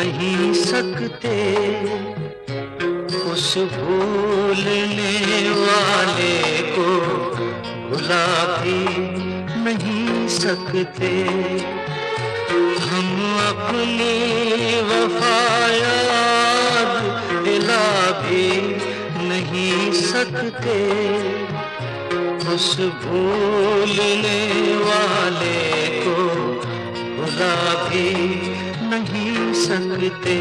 नहीं सकते, उस भूलने वाले को भुला भी नहीं सकते। हम अपनी वफा याद दिला भी नहीं सकते, उस भूलने वाले को भुला भी नहीं सकते।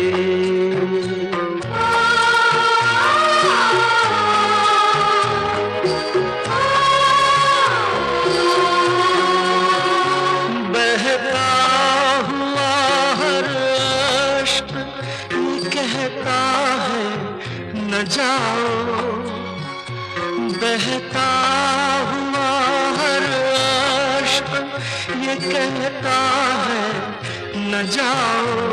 बहता हुआ हर अश्क कहता है न जाओ, बहता हुआ हर अश्क ये कहता है न जाओ।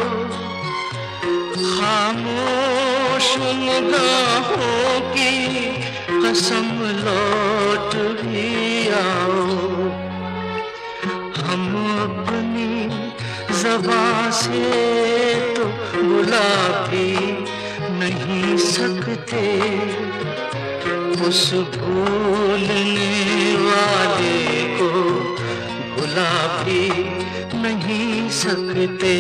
खामोश निगाहों की कसम लौट भी आओ। हम अपनी ज़बां से तो बुला भी नहीं सकते, उस भूलने वाले को भुला भी नहीं सकते।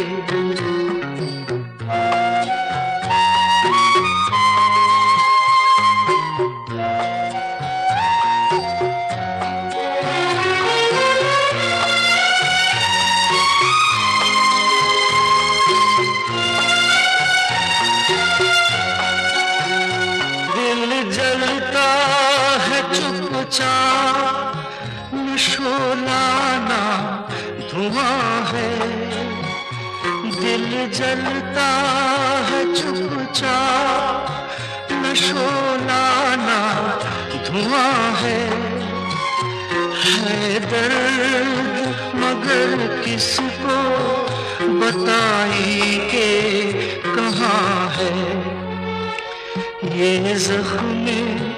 जलता है चुपचाप न शोला ना धुआं है, दिल जलता है चुपचाप न शोला ना धुआं है। दर्द मगर किसको बताई के कहाँ है, ये ज़ख्म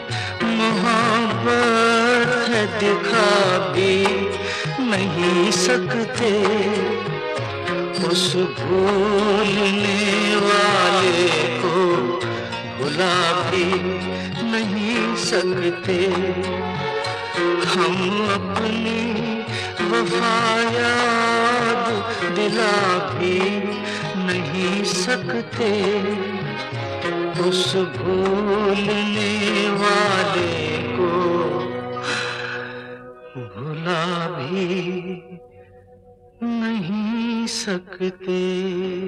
मोहब्बत है दिखा भी नहीं सकते, उस भूलने वाले को भुला भी नहीं सकते। हम अपनी वफा याद दिला भी नहीं सकते, उस भूलने वाले को भुला भी नहीं सकते।